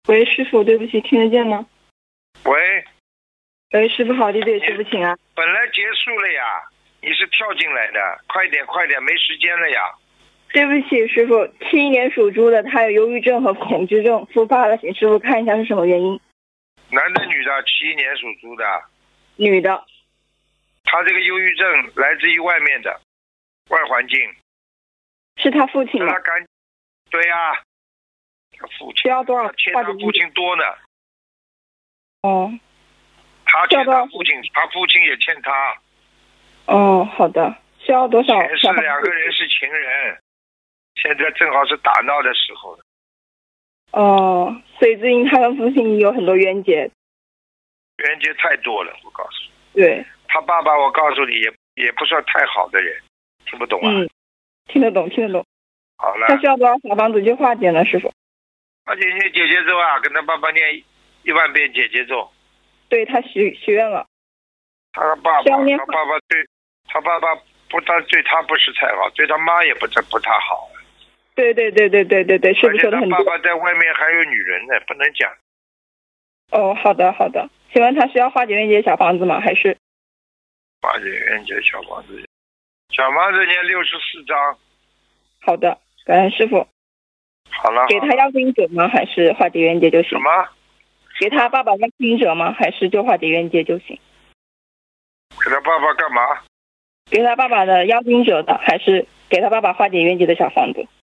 喂，师傅，对不起，听得见吗？ 喂， 喂，师傅好，弟子师傅请啊。 本来结束了呀，你是跳进来的，快点快点，没时间了呀。 对不起，师傅，71年属猪的，他有忧郁症和恐惧症复发了，请师傅看一下是什么原因。 男的女的？71年属猪的。 女的。 他这个忧郁症来自于外面的外环境。 是他父亲吗？ 对呀、他父亲。 需要多少？ 欠他父亲多呢。 哦。 他欠他父亲，他父亲也欠他。 哦，好的。需要多少？ 前世两个人是情人，现在正好是打闹的时候。 哦，所以最近他跟父亲有很多冤结。 冤结太多了，我告诉你。对。 他爸爸，我告诉你也不算太好的人，听不懂啊？ 听得懂，听得懂。 好了。 他需要多少小房子去化解呢，师傅？ 化解念姐姐咒啊，跟他爸爸念10000遍姐姐咒。 对，他许愿了。 他爸爸不但对他不是太好，对他妈也不太好。 对，师傅说的很对。 而且他爸爸在外面还有女人呢，不能讲。 哦，好的。请问他需要化解冤结小房子吗？还是？ 化解冤结小房子，小房子念64章。 好的，感恩师傅。 好了。 给他要经者吗？还是化解冤结就行？ 什么？ 给他爸爸要经者吗？还是就化解冤结就行？ 给他爸爸干嘛？ 给他爸爸的要经者的，还是给他爸爸化解冤结的小房子？